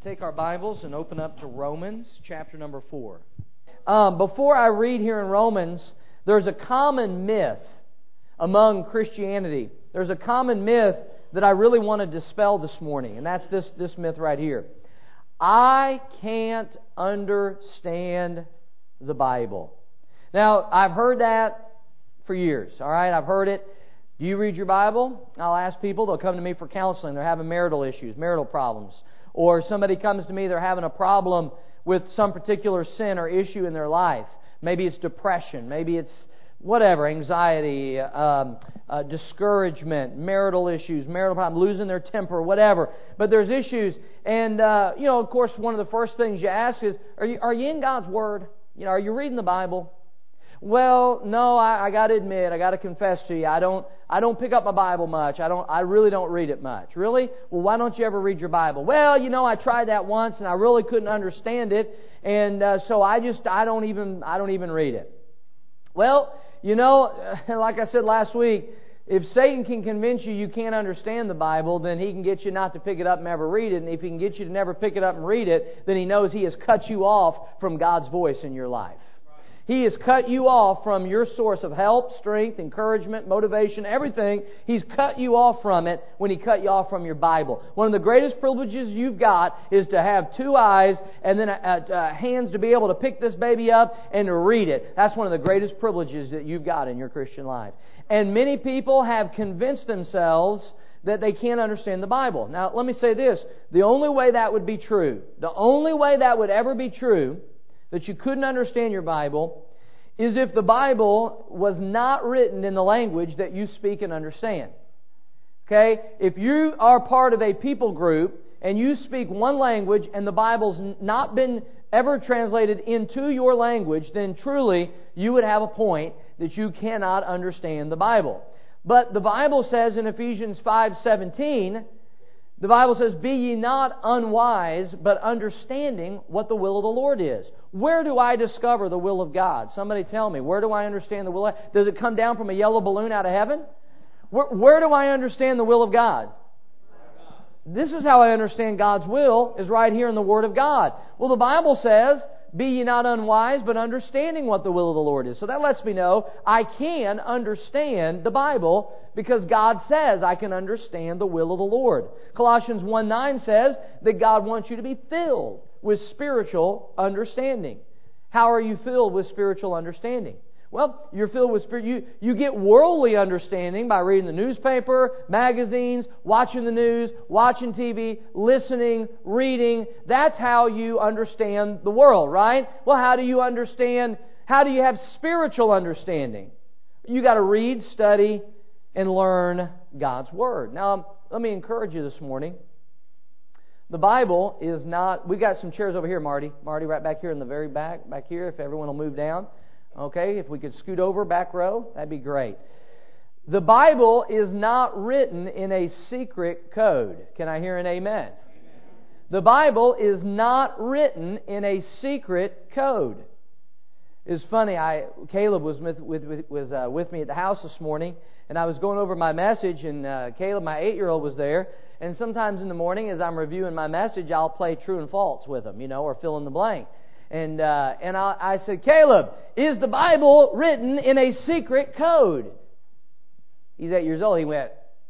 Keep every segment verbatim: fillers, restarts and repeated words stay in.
take our Bibles and open up to Romans chapter number four. Um, before I read here in Romans, there's a common myth among Christianity. There's a common myth that I really want to dispel this morning, and that's this, this myth right here. I can't understand the Bible. Now, I've heard that for years, all right? I've heard it. Do you read your Bible? I'll ask people. They'll come to me for counseling. They're having marital issues, marital problems. Or somebody comes to me, they're having a problem with some particular sin or issue in their life. Maybe it's depression. Maybe it's whatever, anxiety, um, uh, discouragement, marital issues, marital problems, losing their temper, whatever. But there's issues. And, uh, you know, of course, one of the first things you ask is, are you, are you in God's Word? You know, are you reading the Bible? Well, no, I, I got to admit, I got to confess to you, I don't, I don't pick up my Bible much. I don't, I really don't read it much. Really? Well, why don't you ever read your Bible? Well, you know, I tried that once and I really couldn't understand it, and uh, so I just, I don't even, I don't even read it. Well, you know, like I said last week, if Satan can convince you you can't understand the Bible, then he can get you not to pick it up and never read it. And if he can get you to never pick it up and read it, then he knows he has cut you off from God's voice in your life. He has cut you off from your source of help, strength, encouragement, motivation, everything. He's cut you off from it when He cut you off from your Bible. One of the greatest privileges you've got is to have two eyes and then uh, uh, hands to be able to pick this baby up and to read it. That's one of the greatest privileges that you've got in your Christian life. And many people have convinced themselves that they can't understand the Bible. Now, let me say this. The only way that would be true, the only way that would ever be true, that you couldn't understand your Bible, is if the Bible was not written in the language that you speak and understand. Okay? If you are part of a people group and you speak one language and the Bible's not been ever translated into your language, then truly you would have a point that you cannot understand the Bible. But the Bible says in Ephesians five seventeen, the Bible says, "Be ye not unwise, but understanding what the will of the Lord is." Where do I discover the will of God? Somebody tell me. Where do I understand the will of God? Does it come down from a yellow balloon out of heaven? Where, where do I understand the will of God? This is how I understand God's will, is right here in the Word of God. Well, the Bible says, "Be ye not unwise, but understanding what the will of the Lord is." So that lets me know I can understand the Bible because God says I can understand the will of the Lord. Colossians one nine says that God wants you to be filled with spiritual understanding. How are you filled with spiritual understanding? Well, you're filled with spirit. You, you get worldly understanding by reading the newspaper, magazines, watching the news, watching T V, listening, reading. That's how you understand the world, right? Well, how do you understand, how do you have spiritual understanding? You got to read, study, and learn God's Word. Now, let me encourage you this morning. The Bible is not... We got some chairs over here, Marty. Marty, right back here in the very back, back here, if everyone will move down. Okay, if we could scoot over, back row, that'd be great. The Bible is not written in a secret code. Can I hear an amen? Amen. The Bible is not written in a secret code. It's funny, I Caleb was with, with, was uh, with me at the house this morning, and I was going over my message, and uh, Caleb, my eight-year-old, was there. And sometimes in the morning, as I'm reviewing my message, I'll play true and false with him, you know, or fill in the blank. And uh, and I, I said, "Caleb, is the Bible written in a secret code?" He's eight years old. He went,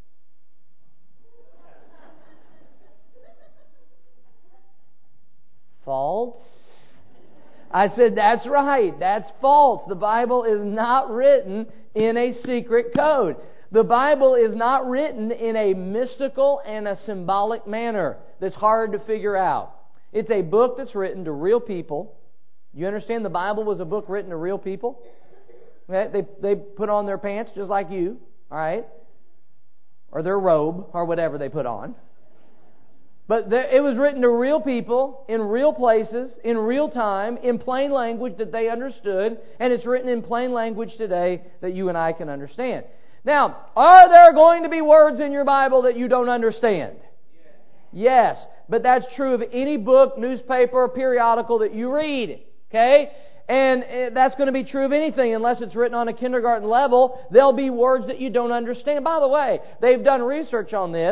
"False." I said, "That's right. That's false. The Bible is not written in a secret code. The Bible is not written in a mystical and a symbolic manner that's hard to figure out. It's a book that's written to real people. You understand the Bible was a book written to real people? Okay? They, they put on their pants just like you, all right? Or their robe, or whatever they put on. But there, it was written to real people, in real places, in real time, in plain language that they understood, and it's written in plain language today that you and I can understand. Now, are there going to be words in your Bible that you don't understand? Yes. Yes, but that's true of any book, newspaper, periodical that you read. Okay? And that's going to be true of anything unless it's written on a kindergarten level. There'll be words that you don't understand. By the way, they've done research on this,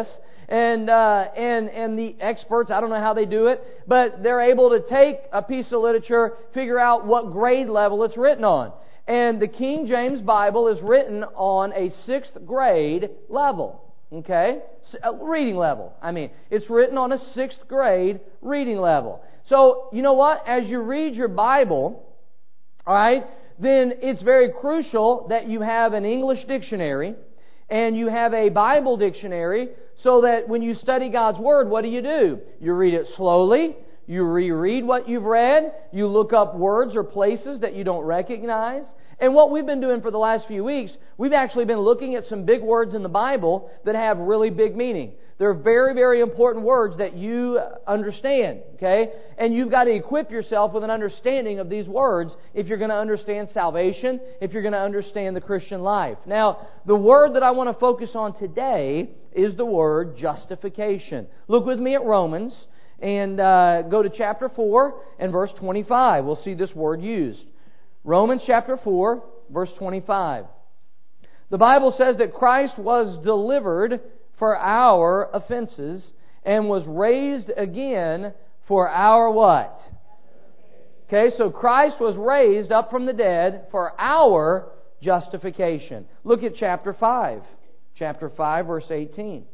And, uh, and, and the experts, I don't know how they do it, but they're able to take a piece of literature, figure out what grade level it's written on. And the King James Bible is written on a sixth grade level. Okay? Reading level. I mean, it's written on a sixth grade reading level. So, you know what? As you read your Bible, all right, then it's very crucial that you have an English dictionary and you have a Bible dictionary, so that when you study God's Word, what do you do? You read it slowly, you reread what you've read, you look up words or places that you don't recognize. And what we've been doing for the last few weeks, we've actually been looking at some big words in the Bible that have really big meaning. They're very, very important words that you understand, okay? And you've got to equip yourself with an understanding of these words if you're going to understand salvation, if you're going to understand the Christian life. Now, the word that I want to focus on today is the word justification. Look with me at Romans and uh, go to chapter four and verse twenty-five. We'll see this word used. Romans chapter four, verse twenty-five. The Bible says that Christ was delivered for our offenses and was raised again for our what? Okay, so Christ was raised up from the dead for our justification. Look at chapter five. Chapter five, verse eighteen.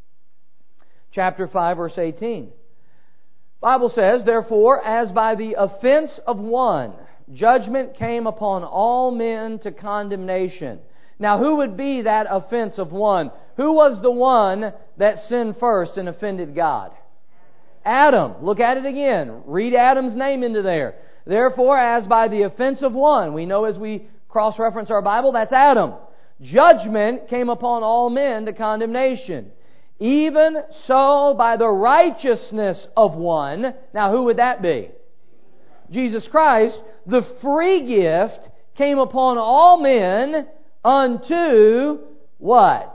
Chapter five, verse eighteen. Bible says, therefore, as by the offense of one, judgment came upon all men to condemnation. Now, who would be that offense of one? Who was the one that sinned first and offended God? Adam. Look at it again. Read Adam's name into there. Therefore, as by the offense of one, we know as we cross-reference our Bible, that's Adam. Judgment came upon all men to condemnation. Even so, by the righteousness of one, now who would that be? Jesus Christ. The free gift came upon all men unto what?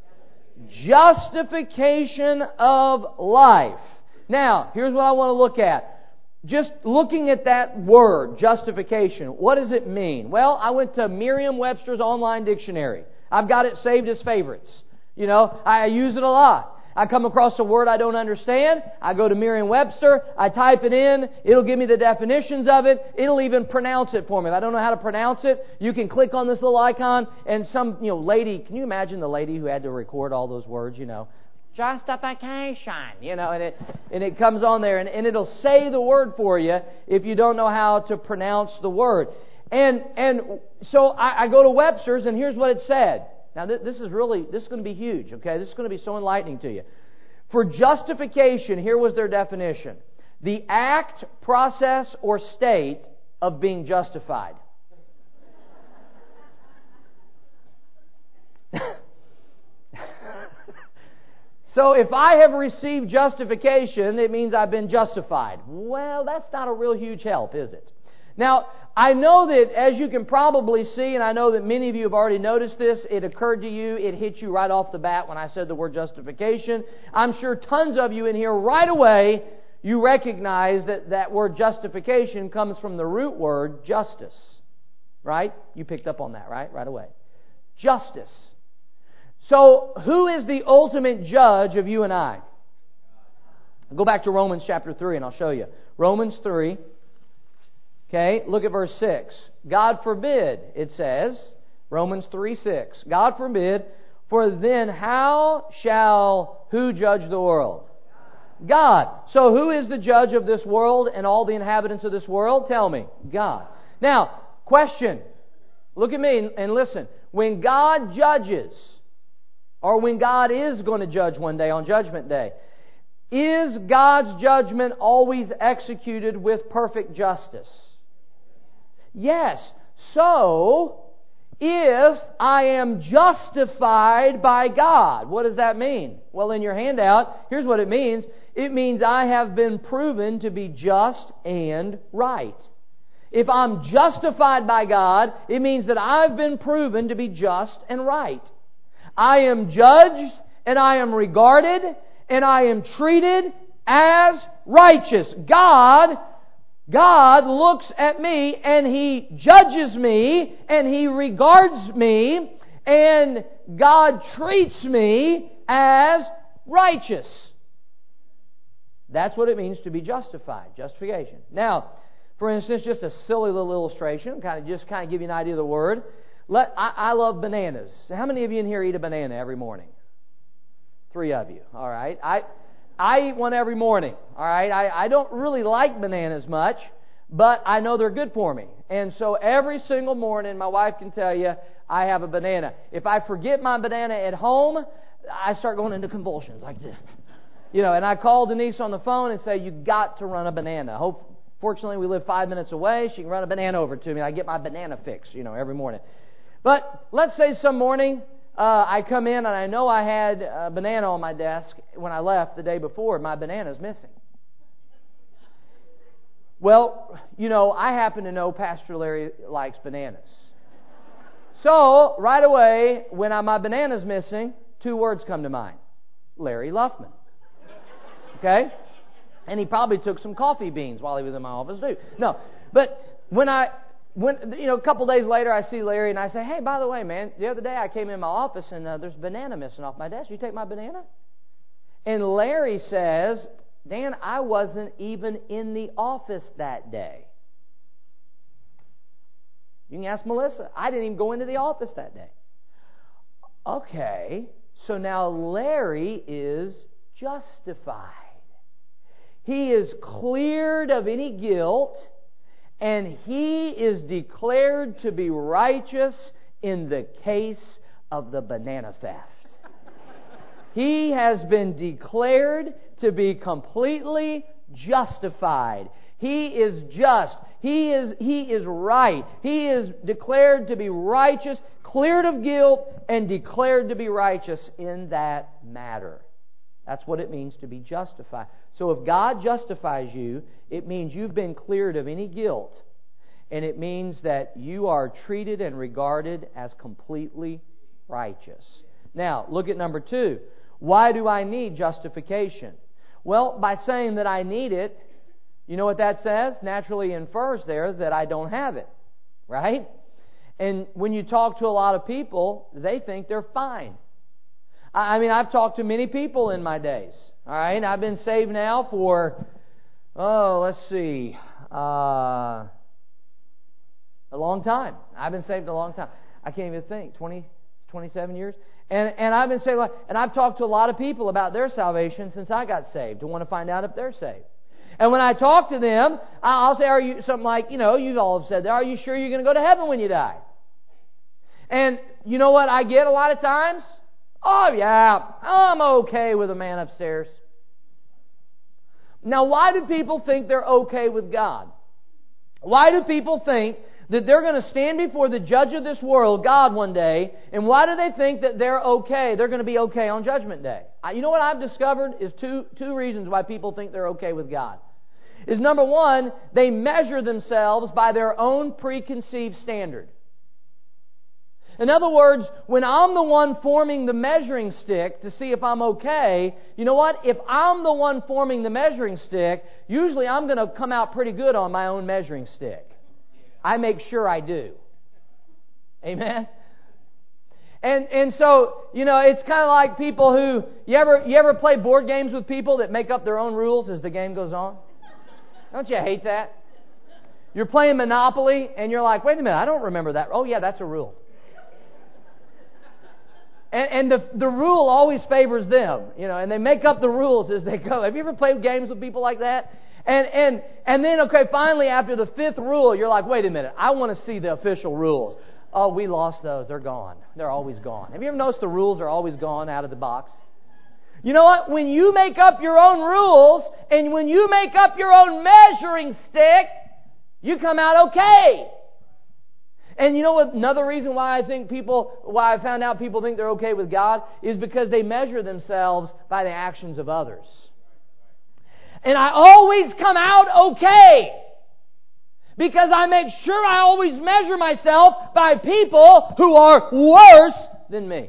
Justification of life. Now, here's what I want to look at. Just looking at that word, justification, what does it mean? Well, I went to Merriam-Webster's online dictionary. I've got it saved as favorites. You know, I use it a lot. I come across a word I don't understand, I go to Merriam-Webster, I type it in, it'll give me the definitions of it, it'll even pronounce it for me. If I don't know how to pronounce it, you can click on this little icon, and some, you know, lady, can you imagine the lady who had to record all those words, you know? Justification, you know, and it and it comes on there, and, and it'll say the word for you if you don't know how to pronounce the word. And and so I, I go to Webster's, and here's what it said. Now, this is really, this is going to be huge, okay? This is going to be so enlightening to you. For justification, here was their definition. The act, process, or state of being justified. So if I have received justification, it means I've been justified. Well, that's not a real huge help, is it? Now, I know that, as you can probably see, and I know that many of you have already noticed this, it occurred to you, it hit you right off the bat when I said the word justification. I'm sure tons of you in here right away, you recognize that that word justification comes from the root word justice. Right? You picked up on that, right? Right away. Justice. So, who is the ultimate judge of you and I? I'll go back to Romans chapter three and I'll show you. Romans three. Okay, look at verse six. God forbid, it says, Romans three six. God forbid, for then how shall who judge the world? God. So who is the judge of this world and all the inhabitants of this world? Tell me. God. Now, question. Look at me and listen. When God judges, or when God is going to judge one day on Judgment Day, is God's judgment always executed with perfect justice? Yes. So, if I am justified by God, what does that mean? Well, in your handout, here's what it means. It means I have been proven to be just and right. If I'm justified by God, it means that I've been proven to be just and right. I am judged and I am regarded and I am treated as righteous. God God looks at me and He judges me and He regards me and God treats me as righteous. That's what it means to be justified, justification. Now, for instance, just a silly little illustration, kind of just kind of give you an idea of the word. Let I, I love bananas. How many of you in here eat a banana every morning? Three of you. All right. I I eat one every morning. All right. I, I don't really like bananas much, but I know they're good for me. And so every single morning, my wife can tell you, I have a banana. If I forget my banana at home, I start going into convulsions like this. You know, and I call Denise on the phone and say, you got to run a banana. Hope, fortunately, we live five minutes away. She can run a banana over to me. I get my banana fix, you know, every morning. But let's say some morning uh, I come in and I know I had a banana on my desk when I left the day before. My banana's missing. Well, you know, I happen to know Pastor Larry likes bananas. So, right away, when I, my banana's missing, two words come to mind. Larry Luffman. Okay? And he probably took some coffee beans while he was in my office too. No, but when I, when you know, a couple days later, I see Larry and I say, "Hey, by the way, man, the other day I came in my office and uh, there's a banana missing off my desk. You take my banana?" And Larry says, "Dan, I wasn't even in the office that day." You can ask Melissa. I didn't even go into the office that day. Okay, so now Larry is justified. He is cleared of any guilt, and he is declared to be righteous in the case of the banana theft. He has been declared to be completely justified. He is just. He is, he is right. He is declared to be righteous, cleared of guilt, and declared to be righteous in that matter. That's what it means to be justified. So if God justifies you, it means you've been cleared of any guilt. And it means that you are treated and regarded as completely righteous. Now, look at number two. Why do I need justification? Well, by saying that I need it, you know what that says? Naturally infers there that I don't have it. Right? And when you talk to a lot of people, they think they're fine. I mean, I've talked to many people in my days. All right? I've been saved now for, oh, let's see, uh, a long time. I've been saved a long time. I can't even think. twenty, twenty-seven years? And and I've been saved, and I've talked to a lot of people about their salvation since I got saved to want to find out if they're saved. And when I talk to them, I'll say, are you, something like, you know, you all have said that, are you sure you're going to go to heaven when you die? And you know what I get a lot of times? Oh, yeah, I'm okay with a man upstairs. Now, why do people think they're okay with God? Why do people think that they're going to stand before the judge of this world, God, one day, and why do they think that they're okay? They're going to be okay on Judgment Day. You know what I've discovered is two, two reasons why people think they're okay with God. Is number one, they measure themselves by their own preconceived standard. In other words, when I'm the one forming the measuring stick to see if I'm okay, you know what? If I'm the one forming the measuring stick, usually I'm going to come out pretty good on my own measuring stick. I make sure I do. Amen? And and so, you know, it's kind of like people who, you ever you ever play board games with people that make up their own rules as the game goes on? Don't you hate that? You're playing Monopoly and you're like, wait a minute, I don't remember that. Oh yeah, that's a rule. And, and the the rule always favors them, you know, and they make up the rules as they go. Have you ever played games with people like that? And and and then, okay, finally after the fifth rule, you're like, wait a minute, I want to see the official rules. Oh, we lost those. They're gone. They're always gone. Have you ever noticed the rules are always gone out of the box? You know what? When you make up your own rules and when you make up your own measuring stick, you come out okay. And you know what? Another reason why I think people, why I found out people think they're okay with God is because they measure themselves by the actions of others. And I always come out okay. Because I make sure I always measure myself by people who are worse than me.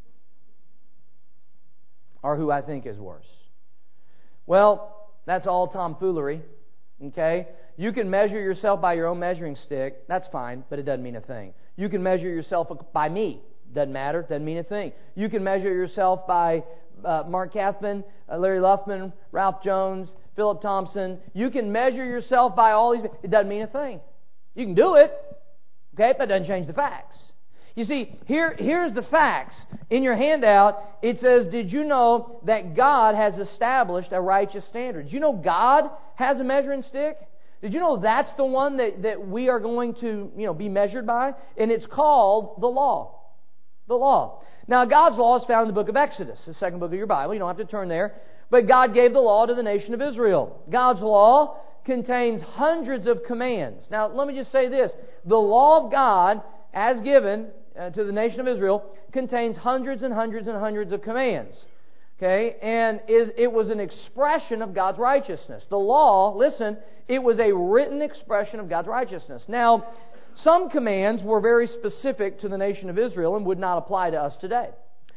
Or who I think is worse. Well, that's all tomfoolery. Okay? You can measure yourself by your own measuring stick. That's fine, but it doesn't mean a thing. You can measure yourself by me. Doesn't matter. Doesn't mean a thing. You can measure yourself by uh, Mark Cathman, uh, Larry Luffman, Ralph Jones, Philip Thompson. You can measure yourself by all these. It doesn't mean a thing. You can do it, okay, but it doesn't change the facts. You see, here, here's the facts. In your handout, it says, did you know that God has established a righteous standard? Did you know God has a measuring stick? Did you know that's the one that, that we are going to, you know, be measured by? And it's called the law. The law. Now, God's law is found in the book of Exodus, the second book of your Bible. You don't have to turn there. But God gave the law to the nation of Israel. God's law contains hundreds of commands. Now, let me just say this. The law of God, as given uh, to the nation of Israel, contains hundreds and hundreds and hundreds of commands. Okay? And is, it was an expression of God's righteousness. The law, listen, it was a written expression of God's righteousness. Now, some commands were very specific to the nation of Israel and would not apply to us today.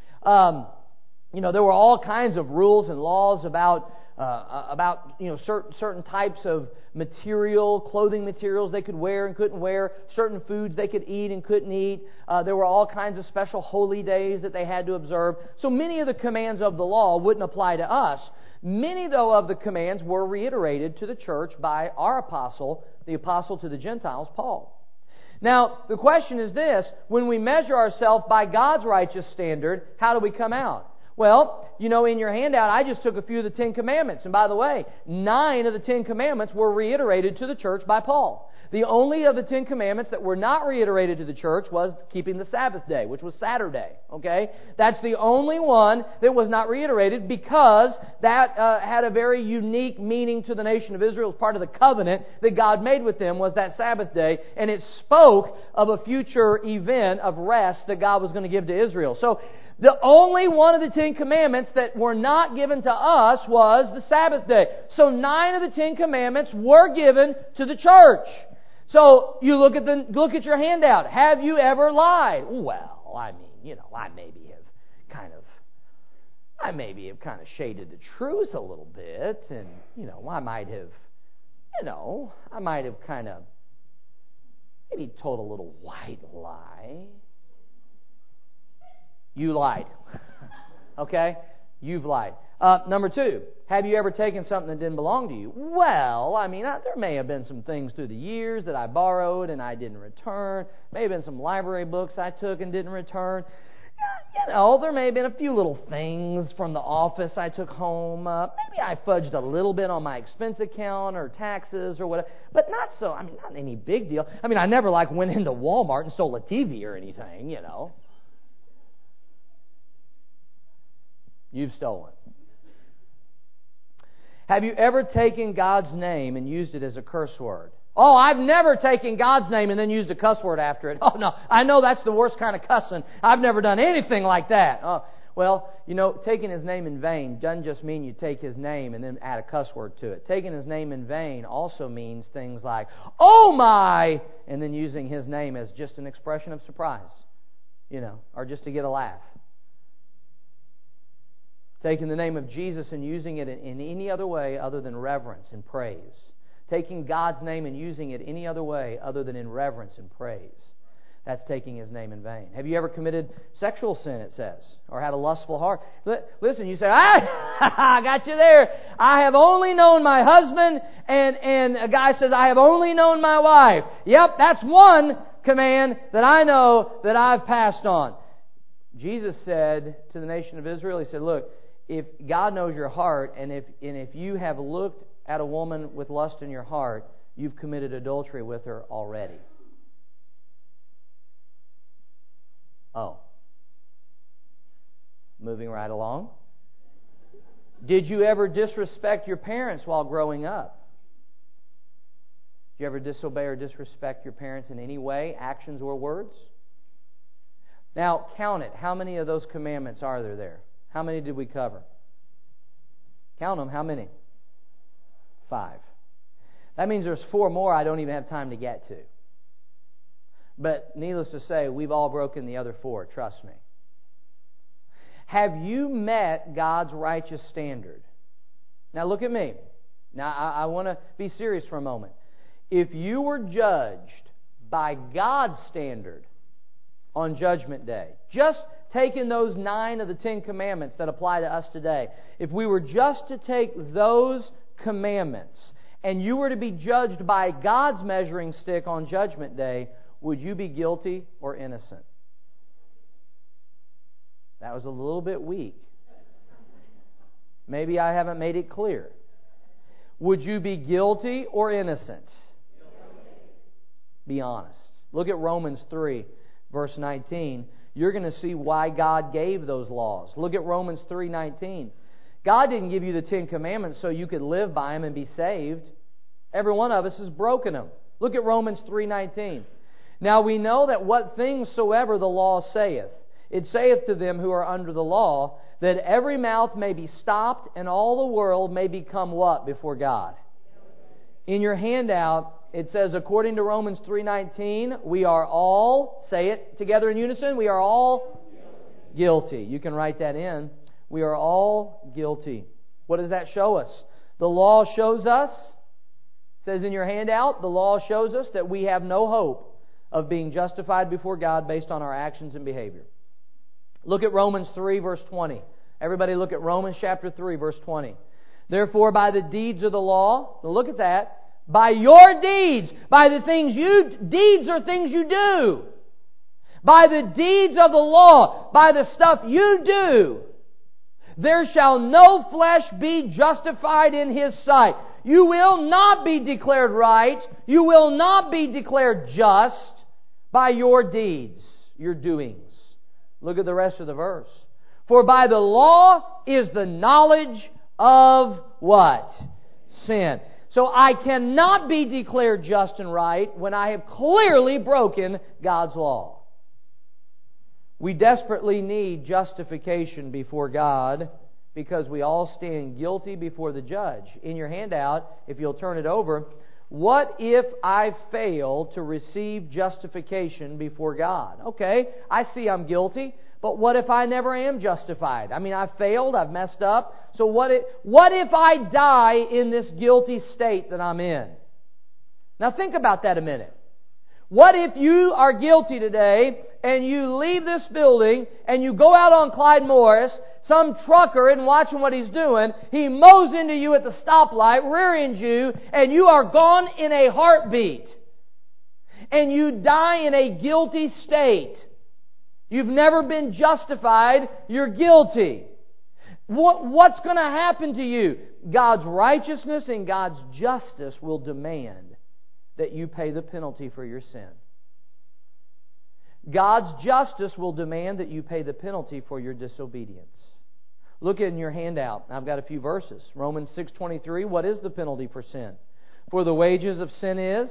Um, you know, there were all kinds of rules and laws about uh, about you know certain certain types of material, clothing materials they could wear and couldn't wear, certain foods they could eat and couldn't eat. Uh, there were all kinds of special holy days that they had to observe. So many of the commands of the law wouldn't apply to us. Many, though, of the commands were reiterated to the church by our apostle, the apostle to the Gentiles, Paul. Now, the question is this: when we measure ourselves by God's righteous standard, how do we come out? Well, you know, in your handout, I just took a few of the Ten Commandments. And by the way, nine of the Ten Commandments were reiterated to the church by Paul. The only of the Ten Commandments that were not reiterated to the church was keeping the Sabbath day, which was Saturday. Okay? That's the only one that was not reiterated because that uh, had a very unique meaning to the nation of Israel. As part of the covenant that God made with them was that Sabbath day, and it spoke of a future event of rest that God was going to give to Israel. So, the only one of the Ten Commandments that were not given to us was the Sabbath day. So nine of the Ten Commandments were given to the church. So you look at the look at your handout. Have you ever lied? Well, I mean, you know, I maybe have kind of, I maybe have kind of shaded the truth a little bit, and you know, I might have, you know, I might have kind of maybe told a little white lie. You lied. Okay? You've lied. Uh, number two, have you ever taken something that didn't belong to you? Well, I mean, I, there may have been some things through the years that I borrowed and I didn't return. May have been some library books I took and didn't return. You know, there may have been a few little things from the office I took home. Uh, maybe I fudged a little bit on my expense account or taxes or whatever. But not so, I mean, not any big deal. I mean, I never like went into Walmart and stole a T V or anything, you know. You've stolen. Have you ever taken God's name and used it as a curse word? Oh, I've never taken God's name and then used a cuss word after it. Oh, no, I know that's the worst kind of cussing. I've never done anything like that. Oh, well, you know, taking His name in vain doesn't just mean you take His name and then add a cuss word to it. Taking His name in vain also means things like, oh my, and then using His name as just an expression of surprise, you know, or just to get a laugh. Taking the name of Jesus and using it in any other way other than reverence and praise. Taking God's name and using it any other way other than in reverence and praise. That's taking His name in vain. Have you ever committed sexual sin, it says, or had a lustful heart? Listen, you say, ah, I got you there. I have only known my husband, and, and a guy says, I have only known my wife. Yep, that's one command that I know that I've passed on. Jesus said to the nation of Israel, He said, look, if God knows your heart, and if and if you have looked at a woman with lust in your heart, you've committed adultery with her already. Oh. Moving right along. Did you ever disrespect your parents while growing up? Did you ever disobey or disrespect your parents in any way, actions or words? Now, count it. How many of those commandments are there there? How many did we cover? Count them. How many? Five. That means there's four more I don't even have time to get to. But needless to say, we've all broken the other four. Trust me. Have you met God's righteous standard? Now look at me. Now I, I want to be serious for a moment. If you were judged by God's standard on Judgment Day, just taken those nine of the Ten Commandments that apply to us today, if we were just to take those commandments and you were to be judged by God's measuring stick on Judgment Day, would you be guilty or innocent? That was a little bit weak. Maybe I haven't made it clear. Would you be guilty or innocent? Be honest. Look at Romans three, verse nineteen. You're going to see why God gave those laws. Look at Romans three nineteen. God didn't give you the Ten Commandments so you could live by them and be saved. Every one of us has broken them. Look at Romans three nineteen. Now we know that what things soever the law saith, it saith to them who are under the law, that every mouth may be stopped and all the world may become what before God? In your handout, it says, according to Romans three nineteen, we are all, say it together in unison, we are all guilty. guilty. You can write that in. We are all guilty. What does that show us? The law shows us, it says in your handout, the law shows us that we have no hope of being justified before God based on our actions and behavior. Look at Romans three, verse twenty. Everybody look at Romans chapter three, verse twenty. Therefore, by the deeds of the law, now look at that, by your deeds, by the things you, deeds are things you do. By the deeds of the law, by the stuff you do, there shall no flesh be justified in His sight. You will not be declared right. You will not be declared just by your deeds, your doings. Look at the rest of the verse. For by the law is the knowledge of what? Sin. So I cannot be declared just and right when I have clearly broken God's law. We desperately need justification before God because we all stand guilty before the judge. In your handout, if you'll turn it over, what if I fail to receive justification before God? Okay, I see I'm guilty, but what if I never am justified? I mean, I've failed, I've messed up. So what if, what if I die in this guilty state that I'm in? Now think about that a minute. What if you are guilty today and you leave this building and you go out on Clyde Morris, some trucker isn't watching what he's doing, he mows into you at the stoplight, rear-ends you, and you are gone in a heartbeat. And you die in a guilty state. You've never been justified, you're guilty. What, what's going to happen to you? God's righteousness and God's justice will demand that you pay the penalty for your sin. God's justice will demand that you pay the penalty for your disobedience. Look in your handout. I've got a few verses. Romans six twenty-three. What is the penalty for sin? For the wages of sin is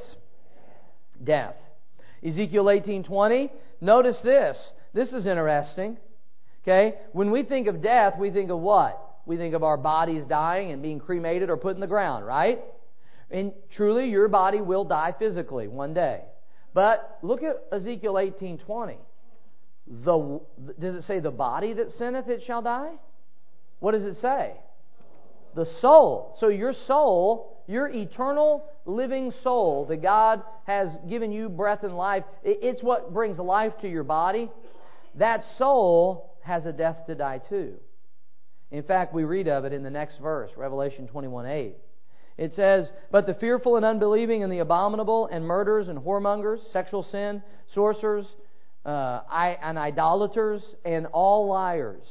death. Ezekiel eighteen twenty. Notice this. This is interesting. Okay? When we think of death, we think of what? We think of our bodies dying and being cremated or put in the ground, right? And truly, your body will die physically one day. But look at Ezekiel eighteen twenty. The, does it say the body that sinneth, it shall die? What does it say? The soul. So your soul, your eternal living soul that God has given you breath and life, it's what brings life to your body. That soul has a death to die too. In fact, we read of it in the next verse, Revelation twenty-one eight. It says, but the fearful and unbelieving and the abominable and murderers and whoremongers, sexual sin, sorcerers, uh, and idolaters, and all liars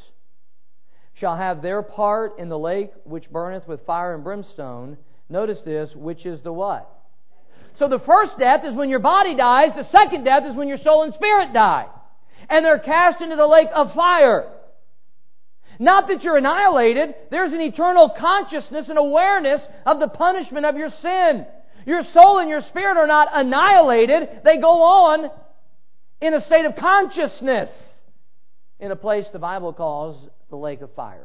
shall have their part in the lake which burneth with fire and brimstone. Notice this, which is the what? So the first death is when your body dies. The second death is when your soul and spirit die. And they're cast into the lake of fire. Not that you're annihilated. There's an eternal consciousness and awareness of the punishment of your sin. Your soul and your spirit are not annihilated. They go on in a state of consciousness in a place the Bible calls the lake of fire.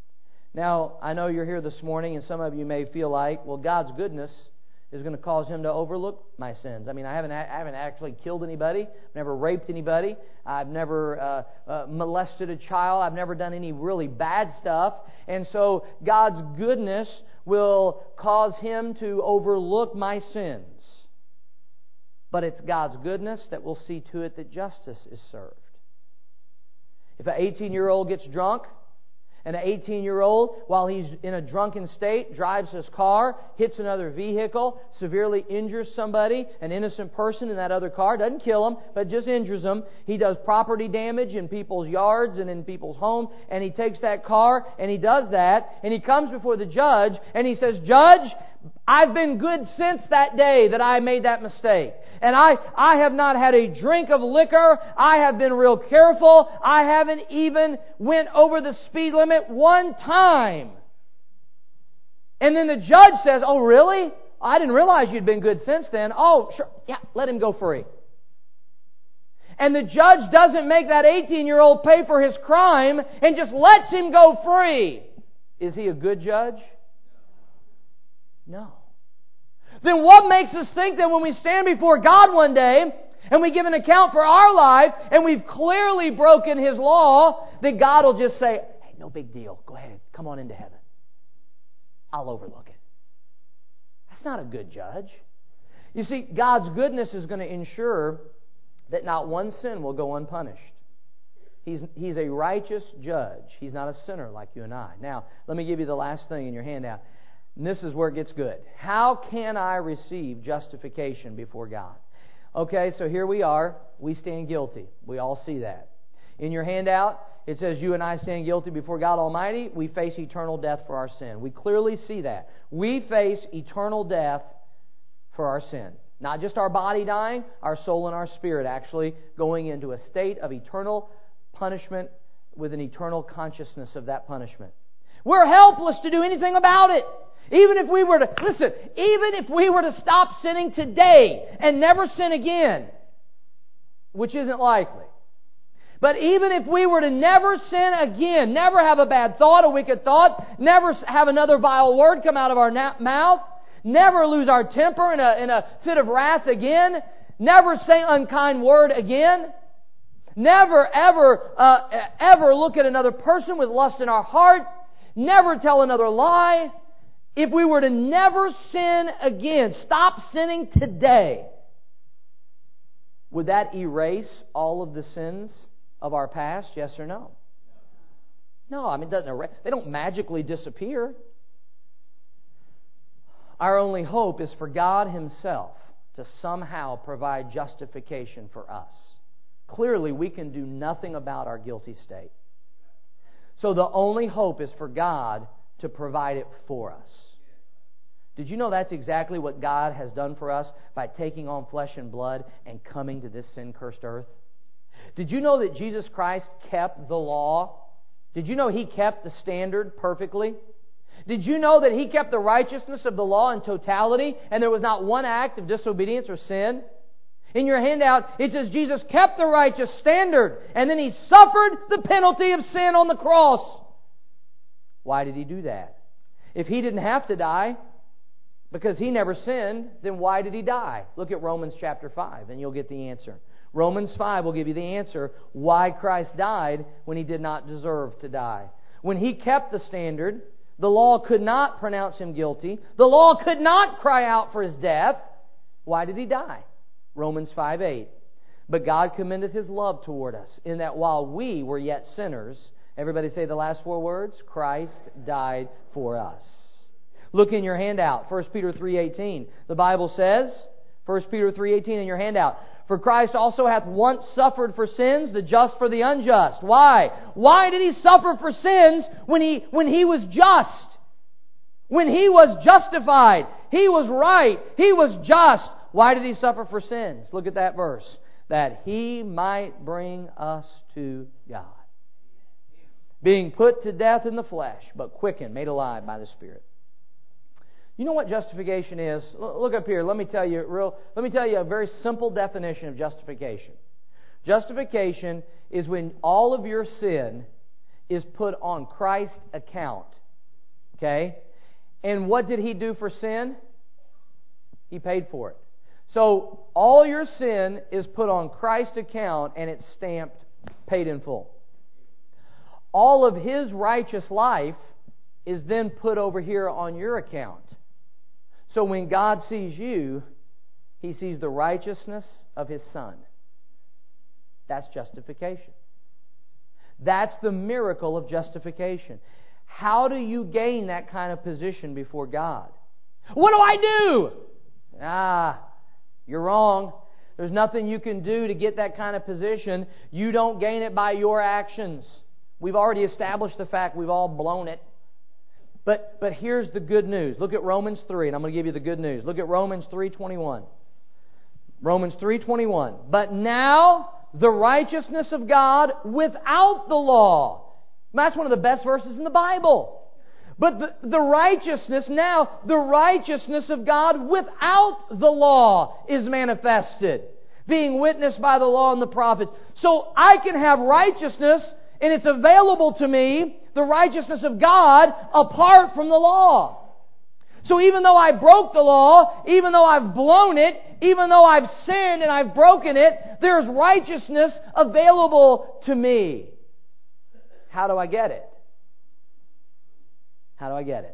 Now, I know you're here this morning and some of you may feel like, well, God's goodness is going to cause Him to overlook my sins. I mean, I haven't I haven't actually killed anybody. I've never raped anybody. I've never uh, uh, molested a child. I've never done any really bad stuff. And so God's goodness will cause Him to overlook my sins. But it's God's goodness that will see to it that justice is served. If an eighteen-year-old gets drunk, and an eighteen-year-old, while he's in a drunken state, drives his car, hits another vehicle, severely injures somebody, an innocent person in that other car, doesn't kill him, but just injures him. He does property damage in people's yards and in people's homes, and he takes that car, and he does that, and he comes before the judge, and he says, "Judge, I've been good since that day that I made that mistake. And I, I have not had a drink of liquor. I have been real careful. I haven't even went over the speed limit one time." And then the judge says, "Oh, really? I didn't realize you'd been good since then. Oh, sure. Yeah, let him go free." And the judge doesn't make that eighteen-year-old pay for his crime and just lets him go free. Is he a good judge? No. Then what makes us think that when we stand before God one day and we give an account for our life and we've clearly broken His law, that God will just say, "Hey, no big deal. Go ahead. Come on into heaven. I'll overlook it." That's not a good judge. You see, God's goodness is going to ensure that not one sin will go unpunished. He's, he's a righteous judge. He's not a sinner like you and I. Now, let me give you the last thing in your handout. And this is where it gets good. How can I receive justification before God? Okay, so here we are. We stand guilty. We all see that. In your handout, it says you and I stand guilty before God Almighty. We face eternal death for our sin. We clearly see that. We face eternal death for our sin. Not just our body dying, our soul and our spirit actually going into a state of eternal punishment with an eternal consciousness of that punishment. We're helpless to do anything about it. Even if we were to, listen, even if we were to stop sinning today and never sin again, which isn't likely, but even if we were to never sin again, never have a bad thought, a wicked thought, never have another vile word come out of our na- mouth, never lose our temper in a, in a fit of wrath again, never say unkind word again, never ever, uh, ever look at another person with lust in our heart, never tell another lie. If we were to never sin again, stop sinning today, would that erase all of the sins of our past? Yes or no? No, I mean, it doesn't erase. They don't magically disappear. Our only hope is for God Himself to somehow provide justification for us. Clearly, we can do nothing about our guilty state. So the only hope is for God to provide it for us. Did you know that's exactly what God has done for us by taking on flesh and blood and coming to this sin-cursed earth? Did you know that Jesus Christ kept the law? Did you know He kept the standard perfectly? Did you know that He kept the righteousness of the law in totality and there was not one act of disobedience or sin? In your handout, it says Jesus kept the righteous standard and then He suffered the penalty of sin on the cross. Why did He do that? If He didn't have to die, because He never sinned, then why did He die? Look at Romans chapter five and you'll get the answer. Romans five will give you the answer why Christ died when He did not deserve to die. When He kept the standard, the law could not pronounce Him guilty. The law could not cry out for His death. Why did He die? Romans five eight. But God commendeth His love toward us, in that while we were yet sinners, everybody say the last four words, Christ died for us. Look in your handout, First Peter three eighteen. The Bible says, First Peter three eighteen in your handout, for Christ also hath once suffered for sins, the just for the unjust. Why? Why did He suffer for sins when He, when he was just? When He was justified. He was right. He was just. Why did He suffer for sins? Look at that verse. That He might bring us to God. Being put to death in the flesh, but quickened, made alive by the Spirit. You know what justification is? Look up here. Let me tell you real. Let me tell you a very simple definition of justification. Justification is when all of your sin is put on Christ's account. Okay? And what did He do for sin? He paid for it. So all your sin is put on Christ's account and it's stamped paid in full. All of His righteous life is then put over here on your account. So when God sees you, He sees the righteousness of His Son. That's justification. That's the miracle of justification. How do you gain that kind of position before God? What do I do? Ah, you're wrong. There's nothing you can do to get that kind of position. You don't gain it by your actions. We've already established the fact we've all blown it. But but here's the good news. Look at Romans three, and I'm going to give you the good news. Look at Romans three twenty-one. Romans three twenty-one. But now the righteousness of God without the law. That's one of the best verses in the Bible. But the, the righteousness, now, the righteousness of God without the law is manifested, being witnessed by the law and the prophets. So I can have righteousness, and it's available to me, the righteousness of God, apart from the law. So even though I broke the law, even though I've blown it, even though I've sinned and I've broken it, there's righteousness available to me. How do I get it? How do I get it?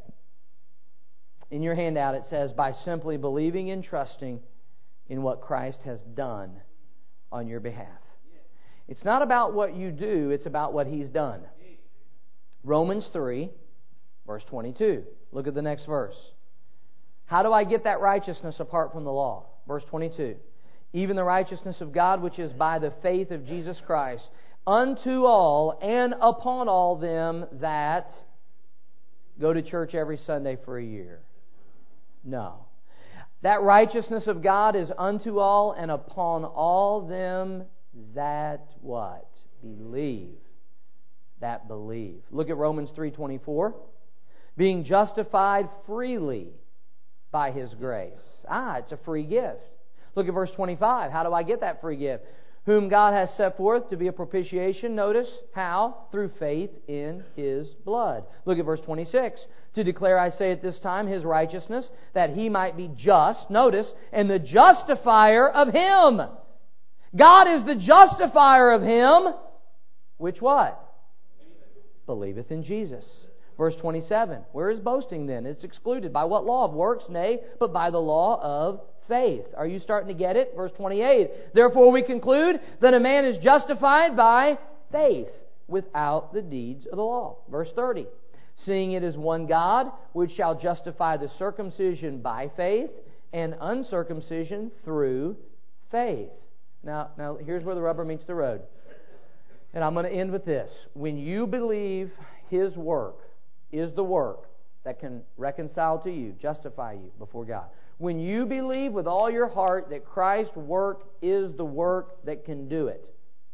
In your handout it says, by simply believing and trusting in what Christ has done on your behalf. It's not about what you do, it's about what He's done. Romans three, verse twenty-two. Look at the next verse. How do I get that righteousness apart from the law? Verse twenty-two. Even the righteousness of God, which is by the faith of Jesus Christ, unto all and upon all them that go to church every Sunday for a year. No. That righteousness of God is unto all and upon all them that what? Believe. That believe. Look at Romans three twenty-four. Being justified freely by His grace. Ah, it's a free gift. Look at verse twenty-five. How do I get that free gift? Whom God has set forth to be a propitiation. Notice how? Through faith in His blood. Look at verse twenty-six. To declare, I say at this time, His righteousness, that He might be just. Notice, and the justifier of him. God is the justifier of him. Which what? Believeth in Jesus. Verse twenty-seven. Where is boasting then? It's excluded. By what law of works? Nay, but by the law of faith. Are you starting to get it? Verse twenty-eight. Therefore we conclude that a man is justified by faith without the deeds of the law. Verse thirty. Seeing it is one God, which shall justify the circumcision by faith and uncircumcision through faith. Now, now here's where the rubber meets the road. And I'm going to end with this. When you believe His work is the work that can reconcile to you, justify you before God. When you believe with all your heart that Christ's work is the work that can do it,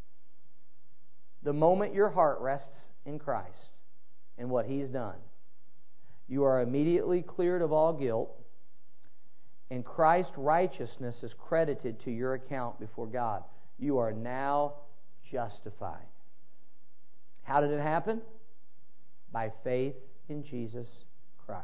the moment your heart rests in Christ and what He's done, you are immediately cleared of all guilt, and Christ's righteousness is credited to your account before God. You are now justified. How did it happen? By faith in Jesus Christ.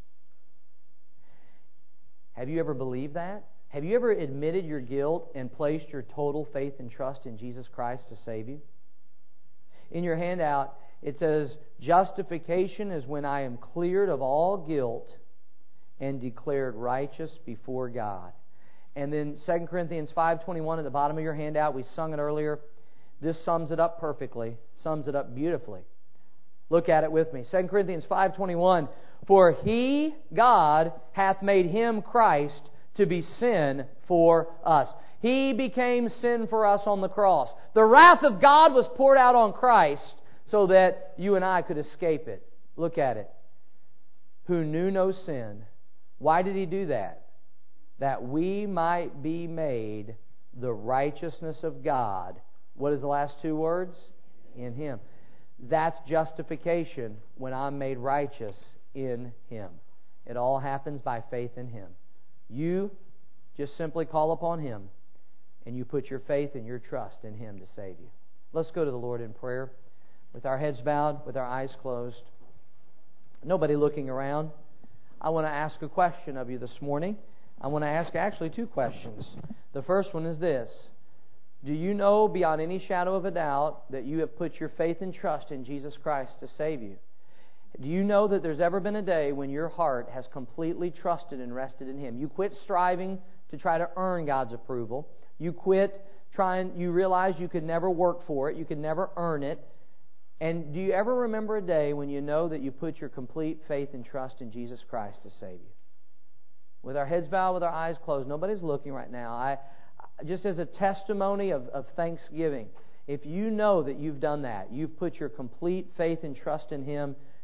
Have you ever believed that? Have you ever admitted your guilt and placed your total faith and trust in Jesus Christ to save you? In your handout, it says, justification is when I am cleared of all guilt and declared righteous before God. And then Second Corinthians five twenty-one at the bottom of your handout, we sung it earlier. This sums it up perfectly, sums it up beautifully. Look at it with me. Second Corinthians five twenty-one. For He, God, hath made Him, Christ, to be sin for us. He became sin for us on the cross. The wrath of God was poured out on Christ so that you and I could escape it. Look at it. Who knew no sin. Why did He do that? That we might be made the righteousness of God. What is the last two words? In Him. That's justification when I'm made righteous in Him. It all happens by faith in Him. You just simply call upon Him and you put your faith and your trust in Him to save you. Let's go to the Lord in prayer with our heads bowed, with our eyes closed. Nobody looking around. I want to ask a question of you this morning. I want to ask actually two questions. The first one is this. Do you know beyond any shadow of a doubt that you have put your faith and trust in Jesus Christ to save you? Do you know that there's ever been a day when your heart has completely trusted and rested in Him? You quit striving to try to earn God's approval. You quit trying, you realize you could never work for it. You could never earn it. And do you ever remember a day when you know that you put your complete faith and trust in Jesus Christ to save you? With our heads bowed, with our eyes closed, nobody's looking right now. I just as a testimony of, of thanksgiving, if you know that you've done that, you've put your complete faith and trust in Him